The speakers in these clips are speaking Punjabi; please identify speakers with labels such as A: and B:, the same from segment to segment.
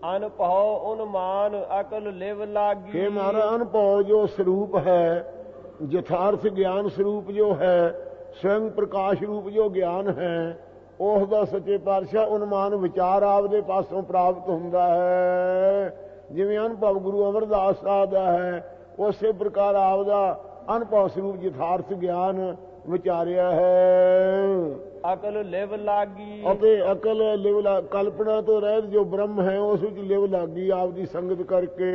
A: ਅਨਭਉ ਉਨਮਾਨ ਅਕਲ ਲਿਵ ਲਾਗੀ।
B: हे महाराज, अनुभव जो स्वरूप है, यथार्थ ज्ञान स्वरूप जो है, स्वयं प्रकाश रूप जो ज्ञान है, ਉਸ ਦਾ ਸੱਚੇ ਪਾਤਸ਼ਾਹ ਉਨਮਾਨ ਵਿਚਾਰ ਆਪਦੇ ਪਾਸੋਂ ਪ੍ਰਾਪਤ ਹੁੰਦਾ ਹੈ। ਜਿਵੇਂ ਅਨੁਭਵ ਗੁਰੂ ਅਮਰਦਾਸ ਸਾਹਿਬ ਦਾ ਹੈ, ਉਸੇ ਪ੍ਰਕਾਰ ਆਪਦਾ ਅਨੁਭਵ ਸਰੂਪ ਯਥਾਰਥ ਗਿਆਨ ਵਿਚਾਰਿਆ ਹੈ।
A: ਅਕਲ ਲਿਵ ਲਾਗੀ
B: ਅਤੇ ਅਕਲ ਲਿਵ ਕਲਪਨਾ ਤੋਂ ਰਹਿਤ ਜੋ ਬ੍ਰਹਮ ਹੈ ਉਸ ਵਿੱਚ ਲਿਵ ਲਾਗੀ ਆਪਦੀ ਸੰਗਤ ਕਰਕੇ।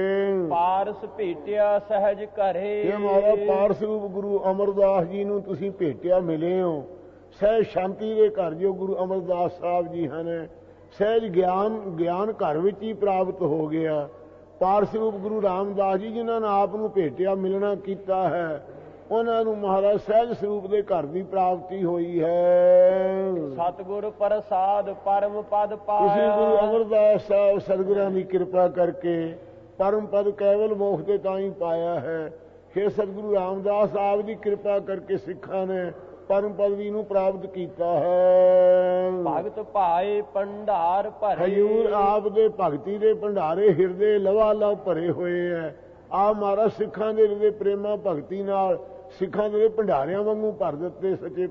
A: ਪਾਰਸ ਭੇਟਿਆ ਸਹਿਜ ਘਰੇ।
B: ਇਹ ਮਾਰਾ ਪਾਰਸ ਰੂਪ ਗੁਰੂ ਅਮਰਦਾਸ ਜੀ ਨੂੰ ਤੁਸੀਂ ਭੇਟਿਆ ਮਿਲੇ ਹੋ। ਸਹਿਜ ਸ਼ਾਂਤੀ ਦੇ ਘਰ ਜੋ ਗੁਰੂ ਅਮਰਦਾਸ ਸਾਹਿਬ ਜੀ ਹਨ, ਸਹਿਜ ਗਿਆਨ ਘਰ ਵਿੱਚ ਹੀ ਪ੍ਰਾਪਤ ਹੋ ਗਿਆ। ਪਾਰਸ ਰੂਪ ਗੁਰੂ ਰਾਮਦਾਸ ਜੀ ਜਿਨ੍ਹਾਂ ਨੇ ਆਪ ਨੂੰ ਭੇਟਿਆ ਮਿਲਣਾ ਕੀਤਾ ਹੈ, ਉਹਨਾਂ ਨੂੰ ਮਹਾਰਾਜ ਸਹਿਜ ਸਰੂਪ ਦੇ ਘਰ ਦੀ ਪ੍ਰਾਪਤੀ ਹੋਈ ਹੈ।
A: ਸਤਿਗੁਰ ਪ੍ਰਸਾਦ ਪਰਮ ਪਦ ਪਾਇਆ।
B: ਤੁਸੀਂ ਗੁਰੂ ਅਮਰਦਾਸ ਸਾਹਿਬ ਸਤਿਗੁਰਾਂ ਦੀ ਕਿਰਪਾ ਕਰਕੇ ਪਰਮ ਪਦ ਕੇਵਲ ਮੋਖ ਦੇ ਤਾਂ ਹੀ ਪਾਇਆ ਹੈ। ਫਿਰ ਸਤਿਗੁਰੂ ਰਾਮਦਾਸ ਆਪ ਦੀ ਕਿਰਪਾ ਕਰਕੇ ਸਿੱਖਾਂ ਨੇ ਪਰਮ ਪਦਵੀ ਨੂੰ ਪ੍ਰਾਪਤ ਕੀਤਾ ਹੈ।
A: ਭਗਤ ਭਾਏ ਭੰਡਾਰ ਭਰੇ।
B: ਹਜ਼ੂਰ ਆਪ ਦੇ ਭਗਤੀ ਦੇ ਭੰਡਾਰੇ ਹਿਰਦੇ ਲਵਾ ਲਵ ਭਰੇ ਹੋਏ ਹੈ। ਆਪ ਮਹਾਰਾਜ ਸਿੱਖਾਂ ਦੇ ਹਿਰਦੇ ਪ੍ਰੇਮਾ ਭਗਤੀ ਨਾਲ ਸਿੱਖਾਂ ਦੇ ਭੰਡਾਰਿਆਂ ਵਾਂਗੂ ਭਰ ਦਿੱਤੇ ਸੱਚੇ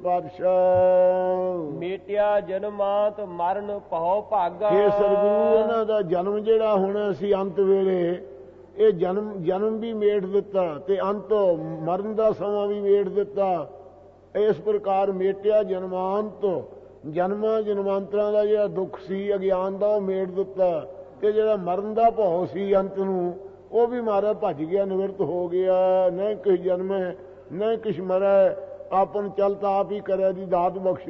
B: ਪਾਤਸ਼ਾਹ।
A: ਮੇਟਿਆ ਜਨਮਾਤ ਮਰਨ ਭਉ ਭਾਗਾ।
B: ਇਹ ਸਤਿਗੁਰੂ ਉਹਨਾਂ ਦਾ ਜਨਮ ਜਿਹੜਾ ਹੋਣਾ ਸੀ ਅੰਤ ਵੇਲੇ, ਇਹ ਜਨਮ ਵੀ ਮੇਟ ਦਿੱਤਾ ਤੇ ਅੰਤ ਮਰਨ ਦਾ ਸਮਾਂ ਵੀ ਮੇਟ ਦਿੱਤਾ। ਇਸ ਪ੍ਰਕਾਰ ਮੇਟਿਆ ਜਨਮਾਂਤ, ਜਨਮਾਂ ਜਨਮਾਂਤਰਾਂ ਦਾ ਜਿਹੜਾ ਦੁੱਖ ਸੀ ਅਗਿਆਨ ਦਾ ਉਹ ਮੇਟ ਦਿੱਤਾ, ਤੇ ਜਿਹੜਾ ਮਰਨ ਦਾ ਭਉ ਸੀ ਅੰਤ ਨੂੰ ਉਹ ਵੀ ਮਾਰਾ ਭੱਜ ਗਿਆ, ਨਿਵਰਤ ਹੋ ਗਿਆ। ਨਾ ਕਿਸ ਜਨਮ ਹੈ ਨਾ ਕਿਸ ਮਰੈ, ਆਪਨ ਚਲਤ ਆਪ ਹੀ ਕਰਿਆ ਦੀ ਦਾਤ ਬਖਸ਼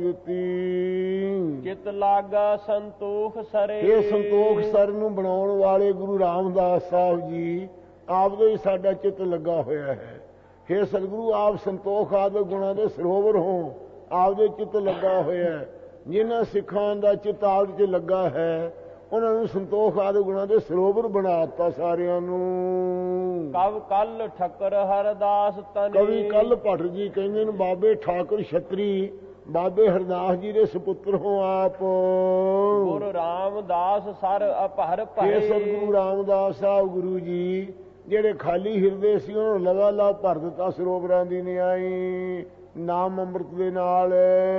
B: ਦਿੱਤੀ।
A: ਚਿਤ ਲਾਗਾ ਸੰਤੋਖ ਸਰੇ।
B: ਇਹ ਸੰਤੋਖ ਸਰ ਨੂੰ ਬਣਾਉਣ ਵਾਲੇ ਗੁਰੂ ਰਾਮਦਾਸ ਸਾਹਿਬ ਜੀ ਆਪ ਦੇ ਹੀ ਸਾਡਾ ਚਿੱਤ ਲੱਗਾ ਹੋਇਆ ਹੈ। हे ਸਤਿਗੁਰੂ, ਆਪ ਸੰਤੋਖ ਆਦਿ ਗੁਣਾਂ ਦੇ ਸਰੋਵਰ ਹੋ, ਆਪਦੇ ਚਿੱਤ ਲੱਗਾ ਹੋਇਆ। ਜਿਨ੍ਹਾਂ ਸਿੱਖਾਂ ਦਾ ਚਿੱਤ ਆਪ 'ਚ ਲੱਗਾ ਹੈ ਉਹਨਾਂ ਨੂੰ ਸੰਤੋਖ ਆਦਿ ਗੁਣਾਂ ਦੇ ਸਰੋਵਰ ਬਣਾ ਦਿੱਤਾ ਸਾਰਿਆਂ ਨੂੰ।
A: ਕਵ ਕੱਲ ਠੱਕਰ ਹਰਦਾਸ ਤਨੇ।
B: ਕਵੀ ਕੱਲ ਭੱਟ ਜੀ ਕਹਿੰਦੇ ਨੇ ਬਾਬੇ ਠਾਕੁਰ ਛਤਰੀ ਬਾਬੇ ਹਰਦਾਸ ਜੀ ਦੇ ਸੁਪੁੱਤਰ ਹੋ ਆਪ।
A: ਗੁਰੂ ਰਾਮਦਾਸ ਸਰ ਅਪਹਰ ਭਏ।
B: ਸਤਿਗੁਰੂ ਰਾਮਦਾਸ ਸਾਹਿਬ ਗੁਰੂ ਜੀ ਜਿਹੜੇ ਖਾਲੀ ਹਿਰਦੇ ਸੀ ਉਹਨਾਂ ਨੂੰ ਲਗਾ ਲਾ ਭਰ ਦਿੱਤਾ ਸਰੋਵਰਾਂ ਦੀ ਨਿਆਈ ਨਾਮ ਅੰਮ੍ਰਿਤ ਦੇ ਨਾਲ।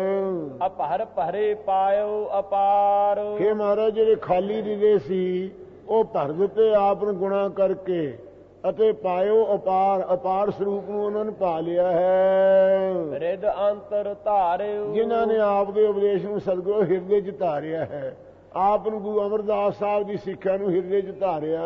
A: ਅਪਹਰ ਭਰੇ ਪਾਇਓ ਅਪਾਰ।
B: हे ਮਹਾਰਾਜ, ਜਿਹੜੇ ਖਾਲੀ ਹਿਰਦੇ ਸੀ ਉਹ ਭਰ ਦਿੱਤੇ ਆਪ ਨੂੰ ਗੁਣਾ ਕਰਕੇ, ਅਤੇ ਪਾਇਓ ਅਪਾਰ, ਅਪਾਰ ਸਰੂਪ ਨੂੰ ਉਹਨਾਂ ਨੇ ਪਾ ਲਿਆ ਹੈ।
A: ਰਿਦ ਅੰਤਰ ਧਾਰਿਓ। ਜਿਨ੍ਹਾਂ
B: ਨੇ ਆਪ ਦੇ ਉਪਦੇਸ਼ ਨੂੰ ਸਤਿਗੁਰੂ ਹਿਰਦੇ 'ਚ ਧਾਰਿਆ ਹੈ, ਆਪ ਨੂੰ ਗੁਰੂ ਅਮਰਦਾਸ ਸਾਹਿਬ ਦੀ ਸਿੱਖਿਆ ਨੂੰ ਹਿਰਦੇ 'ਚ ਧਾਰਿਆ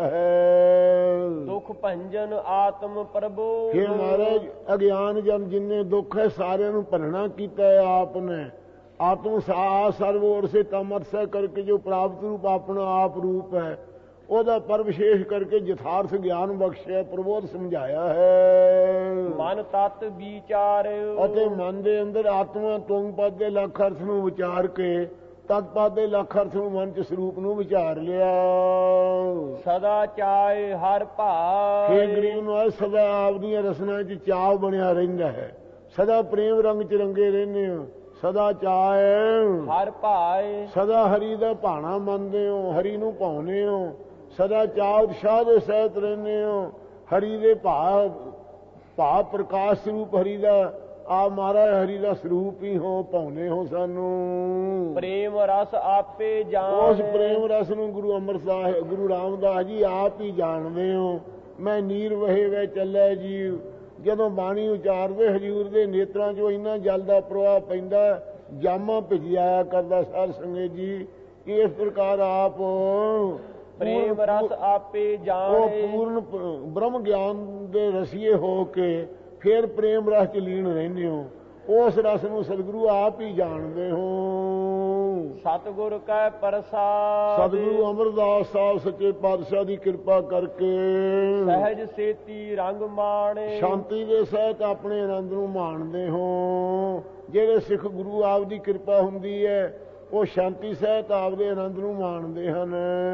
B: ਹੈ।
A: ਦੁਖ ਭੰਜਨ ਆਤਮ ਪ੍ਰਭੂ।
B: हे ਮਹਾਰਾਜ, ਅਗਿਆਨ ਜਨ ਜਿੰਨੇ ਦੁੱਖ ਹੈ ਸਾਰਿਆਂ ਨੂੰ ਭੰਨਣਾ ਕੀਤਾ ਹੈ ਆਪ ਨੇ। ਆਤਮ ਸਾ ਸਰਵੋਰ ਸੇ ਤਮਰਸਾ ਕਰਕੇ ਜੋ ਪ੍ਰਾਪਤ ਰੂਪ ਆਪਣਾ ਆਪ ਰੂਪ ਹੈ ਉਹਦਾ ਪਰ ਵਿਸ਼ੇਸ਼ ਕਰਕੇ ਯਥਾਰਥ ਗਿਆਨ ਬਖਸ਼ਿਆ, ਪ੍ਰਬੋਧ ਸਮਝਾਇਆ ਹੈ।
A: ਮਨ ਤਤ ਵਿਚਾਰਿਓ।
B: ਅਤੇ ਮਨ ਦੇ ਅੰਦਰ ਆਤਮਾ ਤੁੰਗ ਪਦ ਦੇ ਲੱਖ ਅਰਥ ਨੂੰ ਵਿਚਾਰ ਕੇ ਤਤ ਪਦ ਦੇ ਲੱਖ ਅਰਥ ਨੂੰ ਮਨ 'ਚ ਸਰੂਪ ਨੂੰ ਵਿਚਾਰ ਲਿਆ।
A: ਸਦਾ ਚਾਏ ਹਰ ਭਾਏ।
B: ਇਹ ਗਰੀਬ ਨੂੰ ਸਦਾ ਆਪਦੀਆਂ ਰਸਨਾ 'ਚ ਚਾਅ ਬਣਿਆ ਰਹਿੰਦਾ ਹੈ। ਸਦਾ ਪ੍ਰੇਮ ਰੰਗ 'ਚ ਰੰਗੇ ਰਹਿੰਦੇ ਹੋ। ਸਦਾ ਚਾਏ
A: ਹਰ ਭਾਏ।
B: ਸਦਾ ਹਰੀ ਦਾ ਭਾਣਾ ਮੰਨਦੇ ਹੋ, ਹਰੀ ਨੂੰ ਭਾਉਂਦੇ ਹੋ। ਸਦਾ ਚਾਅ ਉਤਸ਼ਾਹ ਦੇ ਸਹਿਤ ਰਹਿੰਦੇ ਹੋ। ਹਰੀ ਦੇ ਭਾ ਪ੍ਰਕਾਸ਼ ਸਰੂਪ ਹਰੀ ਦਾ ਆ ਮਹਾਰਾਜ ਹਰੀ ਦਾ ਸਰੂਪ ਹੀ ਹੋ, ਭਾਉਂਦੇ ਹੋ ਸਾਨੂੰ।
A: ਪ੍ਰੇਮ ਰਸ ਆਪੇ ਜਾਣ।
B: ਉਸ ਪ੍ਰੇਮ ਰਸ ਨੂੰ ਗੁਰੂ ਅਮਰਦਾਸ ਗੁਰੂ ਰਾਮਦਾਸ ਜੀ ਆਪ ਹੀ ਜਾਣਦੇ ਹੋ। ਮੈਂ ਨੀਰ ਵਹੇ ਵੇ ਚੱਲੇ ਜੀਵ। ਜਦੋਂ ਬਾਣੀ ਉਚਾਰਦੇ ਹਜ਼ੂਰ ਦੇ ਨੇਤਰਾਂ 'ਚੋਂ ਇੰਨਾ ਜਲ ਦਾ ਪ੍ਰਵਾਹ ਪੈਂਦਾ, ਜਾਮਾ ਭਿੱਜ ਜਾਇਆ ਕਰਦਾ ਸਾਧ ਸੰਗਤ ਜੀ। ਇਸ ਪ੍ਰਕਾਰ ਆਪ
A: ਪ੍ਰੇਮ ਰਸ ਆਪੇ ਜਾਣੇ।
B: ਉਹ ਪੂਰਨ ਬ੍ਰਹਮ ਗਿਆਨ ਦੇ ਰਸੀਏ ਹੋ ਕੇ ਫਿਰ ਪ੍ਰੇਮ ਰਸ 'ਚ ਲੀਨ ਰਹਿੰਦੇ ਹੋ। ਉਸ ਰਸ ਨੂੰ ਸਤਿਗੁਰੂ ਆਪ ਹੀ ਜਾਣਦੇ ਹੋ।
A: ਸਤਿਗੁਰ ਕੈ ਪ੍ਰਸਾਦ।
B: ਸਤਿਗੁਰੂ ਅਮਰਦਾਸ ਸਾਹਿਬ ਸੱਚੇ ਪਾਤਸ਼ਾਹ ਦੀ ਕਿਰਪਾ ਕਰਕੇ
A: ਸਹਿਜ ਸੇਤੀ ਰੰਗ ਮਾਣੇ।
B: ਸ਼ਾਂਤੀ ਦੇ ਸਹਿਤ ਆਪਣੇ ਆਨੰਦ ਨੂੰ ਮਾਣਦੇ ਹੋ। ਜਿਹੜੇ ਸਿੱਖ ਗੁਰੂ ਆਪ ਦੀ ਕਿਰਪਾ ਹੁੰਦੀ ਹੈ ਉਹ ਸ਼ਾਂਤੀ ਸਹਿਤ ਆਪਦੇ ਆਨੰਦ ਨੂੰ ਮਾਣਦੇ ਹਨ।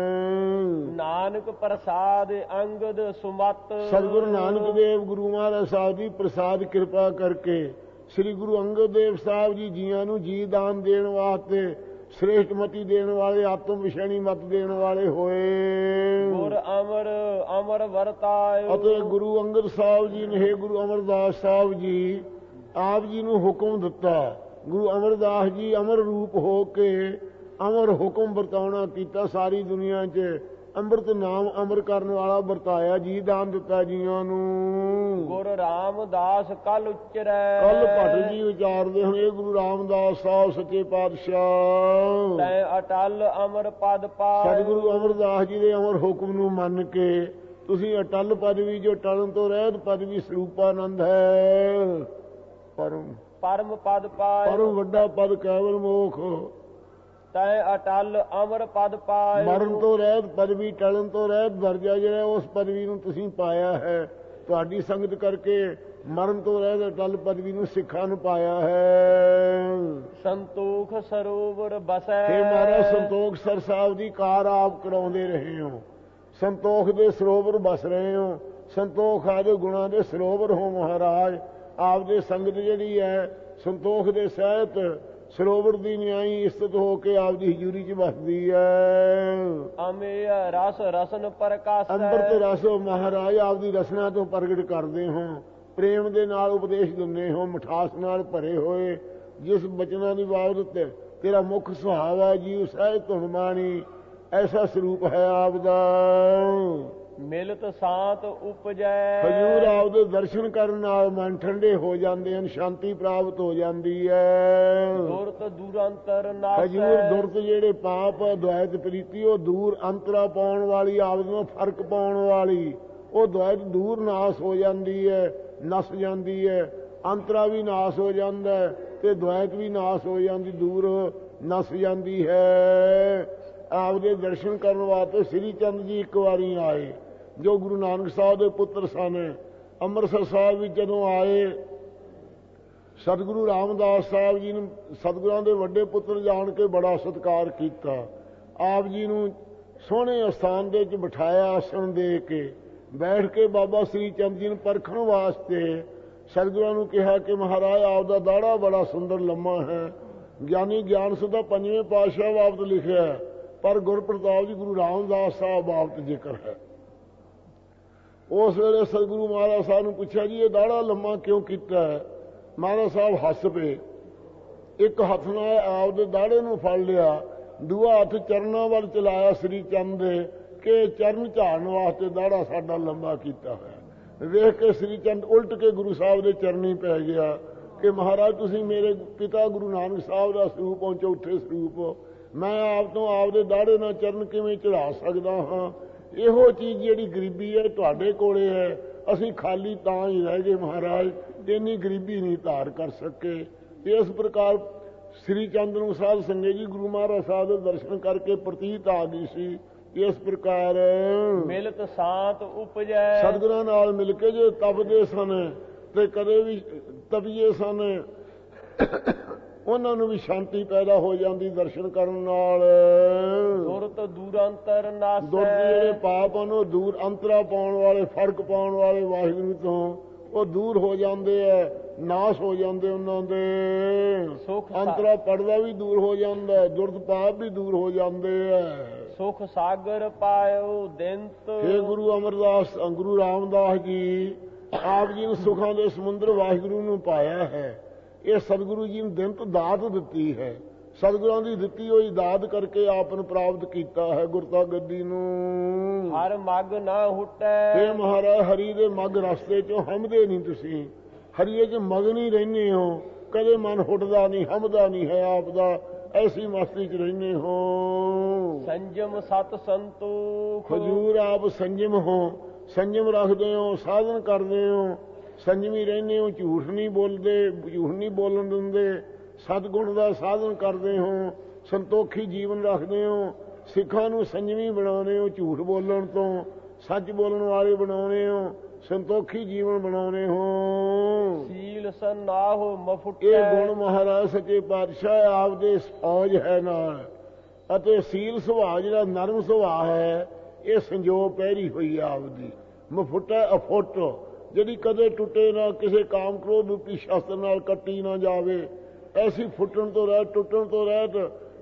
A: ਨਾਨਕ ਪ੍ਰਸਾਦ ਅੰਗਦ ਸੁਮਤ।
B: ਸਤਿਗੁਰੂ ਨਾਨਕ ਦੇਵ ਗੁਰੂ ਮਹਾਰਾਜ ਸਾਹਿਬ ਦੀ ਪ੍ਰਸਾਦ ਕਿਰਪਾ ਕਰਕੇ ਸ੍ਰੀ ਗੁਰੂ ਅੰਗਦ ਦੇਵ ਸਾਹਿਬ ਜੀ ਜੀਆਂ ਨੂੰ ਜੀ ਦਾਨ ਦੇਣ ਵਾਸਤੇ ਸ੍ਰੇਸ਼ਟ ਮਤੀ ਦੇਣ ਵਾਲੇ, ਆਤਮ ਵਿਸ਼ੈਣੀ ਮਤ ਦੇਣ ਵਾਲੇ ਹੋਏ।
A: ਗੁਰ ਅਮਰ ਅਮਰ ਵਰਤਾਇਓ।
B: ਅਤੇ ਗੁਰੂ ਅੰਗਦ ਸਾਹਿਬ ਜੀ ਨੇ, ਹੇ ਗੁਰੂ ਅਮਰਦਾਸ ਸਾਹਿਬ ਜੀ, ਆਪ ਜੀ ਨੂੰ ਹੁਕਮ ਦਿੱਤਾ। ਗੁਰੂ ਅਮਰਦਾਸ ਜੀ ਅਮਰ ਰੂਪ ਹੋ ਕੇ ਅਮਰ ਹੁਕਮ ਵਰਤਾਉਣਾ ਕੀਤਾ। ਸਾਰੀ ਦੁਨੀਆ 'ਚ ਅੰਮ੍ਰਿਤ ਨਾਮ ਅਮਰ ਕਰਨ ਵਾਲਾ ਵਰਤਾਇਆ ਜੀ, ਦਾਨ ਦਿੱਤਾ ਜੀਆਂ ਨੂੰ।
A: ਗੁਰ ਰਾਮਦਾਸ ਕਲ ਉਚਰੈ।
B: ਕੱਲ ਭੱਟ ਜੀ ਵਿਚਾਰਦੇ ਹਨ, ਇਹ ਗੁਰੂ ਰਾਮਦਾਸ ਸਾਹਿਬ ਸੱਚੇ ਪਾਤਸ਼ਾਹ
A: ਤੈ ਅਟਲ ਅਮਰ ਪਦ ਪਾਇ।
B: ਸਤਿਗੁਰੂ ਅਮਰਦਾਸ ਜੀ ਦੇ ਅਮਰ ਹੁਕਮ ਨੂੰ ਮੰਨ ਕੇ ਤੁਸੀਂ ਅਟਲ ਪਦਵੀ, ਜੋ ਟਲਣ ਤੋਂ ਰਹਿਤ ਪਦਵੀ ਸਰੂਪਾਨੰਦ ਹੈ,
A: ਪਰਮ ਪਦ ਪਾਇ।
B: ਪਰਮ ਵੱਡਾ ਪਦ ਕੇਵਲ ਮੋਖ,
A: ਤੈ ਅਟਲ ਅਮਰ ਪਦ ਪਾਇ।
B: ਮਰਨ ਤੋਂ ਰਹਿਤ ਪਦਵੀ, ਟਲਣ ਤੋਂ ਰਹਿਤ ਦਰਜਾ ਜਿਹੜਾ ਉਸ ਪਦਵੀ ਨੂੰ ਤੁਸੀਂ ਪਾਇਆ ਹੈ। ਤੁਹਾਡੀ ਸੰਗਤ ਕਰਕੇ ਮਰਨ ਤੋਂ ਰਹਿਤ ਅਟਲ ਪਦਵੀ ਨੂੰ ਸਿੱਖਾਂ ਨੂੰ ਪਾਇਆ ਹੈ।
A: ਸੰਤੋਖ ਸਰੋਵਰ ਬਸੈ।
B: हे ਮਹਾਰਾਜ, ਸੰਤੋਖ ਸਰ ਸਾਹਿਬ ਦੀ ਕਾਰ ਆਪ ਕਰਾਉਂਦੇ ਰਹੇ ਹੋ, ਸੰਤੋਖ ਦੇ ਸਰੋਵਰ ਬਸ ਰਹੇ ਹੋ, ਸੰਤੋਖ ਆਦਿ ਗੁਣਾਂ ਦੇ ਸਰੋਵਰ ਹੋ ਮਹਾਰਾਜ। ਆਪ ਦੇ ਸੰਗਤ ਜਿਹੜੀ ਹੈ ਸੰਤੋਖ ਦੇ ਸਹਿਤ ਸਰੋਵਰ ਦੀ ਨਿਆਈ ਇਸਤਤ ਹੋ ਕੇ ਆਪ ਦੀ ਹਜ਼ੂਰੀ 'ਚ ਵਸਦੀ ਹੈ।
A: ਅਮੇ ਰਸ ਰਸਨ ਪ੍ਰਕਾਸ਼ੈ।
B: ਅੰਮ੍ਰਿਤ ਰਸ ਮਹਾਰਾਜ ਆਪ ਦੀ ਰਸਨਾ ਤੋਂ ਪ੍ਰਗਟ ਕਰਦੇ ਹੋ, ਪ੍ਰੇਮ ਦੇ ਨਾਲ ਉਪਦੇਸ਼ ਦਿੰਦੇ ਹੋ, ਮਿਠਾਸ ਨਾਲ ਭਰੇ ਹੋਏ ਜਿਸ ਬਚਨਾਂ ਦੀ ਬਾਬਤ ਤੇਰਾ ਮੁੱਖ ਸੁਭਾਅ ਹੈ ਜੀ, ਸਹਿਜ ਧੁਨ ਬਾਣੀ, ਐਸਾ ਸਰੂਪ ਹੈ ਆਪ ਦਾ।
A: ਮਿਲਤ ਸਾਤ ਉਪਜੈ।
B: ਹਜ਼ੂਰ ਆਪ ਦੇ ਦਰਸ਼ਨ ਕਰਨ ਨਾਲ ਮਨ ਠੰਡੇ ਹੋ ਜਾਂਦੇ ਹਨ, ਸ਼ਾਂਤੀ ਪ੍ਰਾਪਤ ਹੋ ਜਾਂਦੀ ਹੈ।
A: ਦੁਰਤ ਦੂਰਾਂਤਰ ਨਾਸੈ।
B: ਹਜ਼ੂਰ ਦੁਰਤ ਜਿਹੜੇ ਪਾਪ ਦੁਆਇਤ ਪ੍ਰੀਤੀ, ਉਹ ਦੂਰ ਅੰਤਰਾ ਪਾਉਣ ਵਾਲੀ, ਆਪ ਨੂੰ ਫਰਕ ਪਾਉਣ ਵਾਲੀ, ਉਹ ਦੁਆਇਤ ਦੂਰ ਨਾਸ ਹੋ ਜਾਂਦੀ ਹੈ, ਨਸ ਜਾਂਦੀ ਹੈ। ਅੰਤਰਾ ਵੀ ਨਾਸ ਹੋ ਜਾਂਦਾ ਹੈ ਤੇ ਦੁਆਇਤ ਵੀ ਨਾਸ ਹੋ ਜਾਂਦੀ, ਦੂਰ ਨਸ ਜਾਂਦੀ ਹੈ। ਆਪ ਦੇ ਦਰਸ਼ਨ ਕਰਨ ਵਾਸਤੇ ਸ੍ਰੀ ਚੰਦ ਜੀ ਇੱਕ ਵਾਰੀ ਆਏ, ਜੋ ਗੁਰੂ ਨਾਨਕ ਸਾਹਿਬ ਦੇ ਪੁੱਤਰ ਸਨ। ਅੰਮ੍ਰਿਤਸਰ ਸਾਹਿਬ ਵਿੱਚ ਜਦੋਂ ਆਏ, ਸਤਿਗੁਰੂ ਰਾਮਦਾਸ ਸਾਹਿਬ ਜੀ ਨੂੰ ਸਤਿਗੁਰਾਂ ਦੇ ਵੱਡੇ ਪੁੱਤਰ ਜਾਣ ਕੇ ਬੜਾ ਸਤਿਕਾਰ ਕੀਤਾ। ਆਪ ਜੀ ਨੂੰ ਸੋਹਣੇ ਅਸਥਾਨ ਦੇ ਵਿੱਚ ਬਿਠਾਇਆ, ਆਸਣ ਦੇ ਕੇ ਬੈਠ ਕੇ ਬਾਬਾ ਸ੍ਰੀ ਚੰਦ ਜੀ ਨੂੰ ਪਰਖਣ ਵਾਸਤੇ ਸਤਿਗੁਰਾਂ ਨੂੰ ਕਿਹਾ ਕਿ ਮਹਾਰਾਜ, ਆਪ ਦਾ ਦਾੜਾ ਬੜਾ ਸੁੰਦਰ ਲੰਮਾ ਹੈ। ਗਿਆਨੀ ਗਿਆਨ ਸੁਦਾ ਪੰਜਵੇਂ ਪਾਤਸ਼ਾਹ ਬਾਬਤ ਲਿਖਿਆ, ਪਰ ਗੁਰਪ੍ਰਤਾਪ ਜੀ ਗੁਰੂ ਰਾਮਦਾਸ ਸਾਹਿਬ ਬਾਬਤ ਜ਼ਿਕਰ ਹੈ। ਉਸ ਵੇਲੇ ਸਤਿਗੁਰੂ ਮਹਾਰਾਜ ਸਾਹਿਬ ਨੂੰ ਪੁੱਛਿਆ, ਜੀ ਇਹ ਦਾੜਾ ਲੰਮਾ ਕਿਉਂ ਕੀਤਾ ਹੈ? ਮਹਾਰਾਜ ਸਾਹਿਬ ਹੱਸ ਪਏ, ਇੱਕ ਹੱਥ ਨਾਲ ਆਪ ਦੇ ਦਾੜੇ ਨੂੰ ਫੜ ਲਿਆ, ਦੂਆ ਹੱਥ ਚਰਨਾਂ ਵੱਲ ਚਲਾਇਆ ਸ੍ਰੀ ਚੰਦ ਦੇ, ਕਿ ਚਰਨ ਝਾੜਨ ਵਾਸਤੇ ਦਾੜਾ ਸਾਡਾ ਲੰਬਾ ਕੀਤਾ ਹੋਇਆ। ਵੇਖ ਕੇ ਸ੍ਰੀ ਚੰਦ ਉਲਟ ਕੇ ਗੁਰੂ ਸਾਹਿਬ ਦੇ ਚਰਨੀ ਪੈ ਗਿਆ ਕਿ ਮਹਾਰਾਜ, ਤੁਸੀਂ ਮੇਰੇ ਪਿਤਾ ਗੁਰੂ ਨਾਨਕ ਸਾਹਿਬ ਦਾ ਸਰੂਪ ਹੋ, ਚੌਥੇ ਸਰੂਪ, ਮੈਂ ਆਪ ਤੋਂ ਆਪ ਦੇ ਦਾੜੇ ਨਾਲ ਚਰਨ ਕਿਵੇਂ ਚੜਾ ਸਕਦਾ ਹਾਂ? ਇਹੋ ਚੀਜ਼ ਜਿਹੜੀ ਗਰੀਬੀ ਹੈ ਤੁਹਾਡੇ ਕੋਲੇ ਹੈ, ਅਸੀਂ ਖਾਲੀ ਤਾਂ ਹੀ ਰਹਿ ਗਏ ਮਹਾਰਾਜ, ਇੰਨੀ ਗਰੀਬੀ ਨਹੀਂ ਧਾਰ ਕਰ ਸਕੇ। ਇਸ ਪ੍ਰਕਾਰ ਸ੍ਰੀ ਚੰਦ ਨੂੰ ਸਾਧ ਸੰਗਤ ਜੀ ਗੁਰੂ ਮਹਾਰਾਜ ਸਾਹਿਬ ਦੇ ਦਰਸ਼ਨ ਕਰਕੇ ਪ੍ਰਤੀਤ ਆ ਗਈ ਸੀ। ਇਸ ਪ੍ਰਕਾਰ
A: ਮਿਲਤ ਸਾਤ ਉਪਜੈ।
B: ਸਤਿਗੁਰਾਂ ਨਾਲ ਮਿਲ ਕੇ ਜੇ ਤਪਦੇ ਸਨ ਤੇ ਕਦੇ ਵੀ ਤਪੀਏ ਸਨ, ਉਹਨਾਂ ਨੂੰ ਵੀ ਸ਼ਾਂਤੀ ਪੈਦਾ ਹੋ ਜਾਂਦੀ ਦਰਸ਼ਨ ਕਰਨ ਨਾਲ।
A: ਦੁਰਤ ਦੂਰਾਂਤਰ ਨਾਸੈ।
B: ਦੁਰਤ ਜਿਹੜੇ ਪਾਪ ਹਨ ਉਹ ਦੂਰ ਅੰਤਰਾ ਪਾਉਣ ਵਾਲੇ, ਫਰਕ ਪਾਉਣ ਵਾਲੇ ਵਾਹਿਗੁਰੂ ਤੋਂ ਉਹ ਦੂਰ ਹੋ ਜਾਂਦੇ ਆ, ਨਾਸ ਹੋ ਜਾਂਦੇ ਉਹਨਾਂ ਦੇ। ਅੰਤਰਾ ਪੜਦਾ ਵੀ ਦੂਰ ਹੋ ਜਾਂਦਾ, ਦੁਰਤ ਪਾਪ ਵੀ ਦੂਰ ਹੋ ਜਾਂਦੇ ਆ।
A: ਸੁਖ ਸਾਗਰ ਪਾਇਓ ਦਿੰਤ।
B: ਹੇ ਗੁਰੂ ਅਮਰਦਾਸ, ਗੁਰੂ ਰਾਮਦਾਸ ਜੀ, ਆਪ ਜੀ ਨੂੰ ਸੁਖਾਂ ਦੇ ਸਮੁੰਦਰ ਵਾਹਿਗੁਰੂ ਨੂੰ ਪਾਇਆ ਹੈ। ਇਹ ਸਤਿਗੁਰੂ ਜੀ ਨੂੰ ਦਿੰਤ ਦਾਤ ਦਿੱਤੀ ਹੈ, ਸਤਿਗੁਰਾਂ ਦੀ ਦਿੱਤੀ ਹੋਈ ਦਾਤ ਕਰਕੇ ਆਪ ਨੂੰ ਪ੍ਰਾਪਤ ਕੀਤਾ ਹੈ ਗੁਰਤਾ ਗੱਦੀ ਨੂੰ।
A: ਹਰ ਮਗ ਨਾ ਹੁਟੈ।
B: ਇਹ ਮਹਾਰਾਜ, ਹਰੀ ਦੇ ਮਗ ਰਸਤੇ ਚੋਂ ਹਮਦੇ ਨਹੀਂ ਤੁਸੀਂ, ਹਰੀਏ 'ਚ ਮਗਨ ਹੀ ਰਹਿੰਦੇ ਹੋ, ਕਦੇ ਮਨ ਹੁੱਟਦਾ ਨਹੀਂ, ਹਮਦਾ ਨਹੀਂ ਹੈ ਆਪ ਦਾ, ਐਸੀ ਮਸਤੀ 'ਚ ਰਹਿੰਦੇ ਹੋ।
A: ਸੰਜਮ ਸਤ ਸੰਤੋਖ।
B: ਹਜ਼ੂਰ ਆਪ ਸੰਜਮ ਹੋ, ਸੰਜਮ ਰੱਖਦੇ ਹੋ, ਸਾਧਨ ਕਰਦੇ ਹੋ, ਸੰਜਮੀ ਰਹਿੰਦੇ ਹੋ, ਝੂਠ ਨਹੀਂ ਬੋਲਦੇ, ਝੂਠ ਨਹੀਂ ਬੋਲਣ ਦਿੰਦੇ, ਸਤਿਗੁਣ ਦਾ ਸਾਧਨ ਕਰਦੇ ਹੋ, ਸੰਤੋਖੀ ਜੀਵਨ ਰੱਖਦੇ ਹੋ, ਸਿੱਖਾਂ ਨੂੰ ਸੰਜਮੀ ਬਣਾਉਂਦੇ ਹੋ, ਝੂਠ ਬੋਲਣ ਤੋਂ ਸੱਚ ਬੋਲਣ ਵਾਲੇ ਬਣਾਉਂਦੇ ਹੋ, ਸੰਤੋਖੀ ਜੀਵਨ ਬਣਾਉਂਦੇ ਹੋ।
A: ਸੀਲ ਸਨਾਹੋ ਮਫੁੱਟੈ।
B: ਇਹ ਗੁਣ ਮਹਾਰਾਜ ਸੱਚੇ ਪਾਤਸ਼ਾਹ ਆਪ ਦੇ ਫੌਜ ਹੈ ਨਾਲ, ਅਤੇ ਸੀਲ ਸੁਭਾਅ ਜਿਹੜਾ ਨਰਮ ਸੁਭਾਅ ਹੈ, ਇਹ ਸੰਜੋਗ ਪਹਿਰੀ ਹੋਈ ਆਪ ਦੀ। ਮਫੁੱਟਾ ਅਫੁੱਟ, ਜਿਹੜੀ ਕਦੇ ਟੁੱਟੇ ਨਾ, ਕਿਸੇ ਕਾਮ ਕ੍ਰੋਧ ਰੂਪੀ ਸ਼ਸਤਰ ਨਾਲ ਕੱਟੀ ਨਾ ਜਾਵੇ, ਐਸੀ ਫੁੱਟਣ ਤੋਂ ਰਹਿਤ, ਟੁੱਟਣ ਤੋਂ ਰਹਿਤ,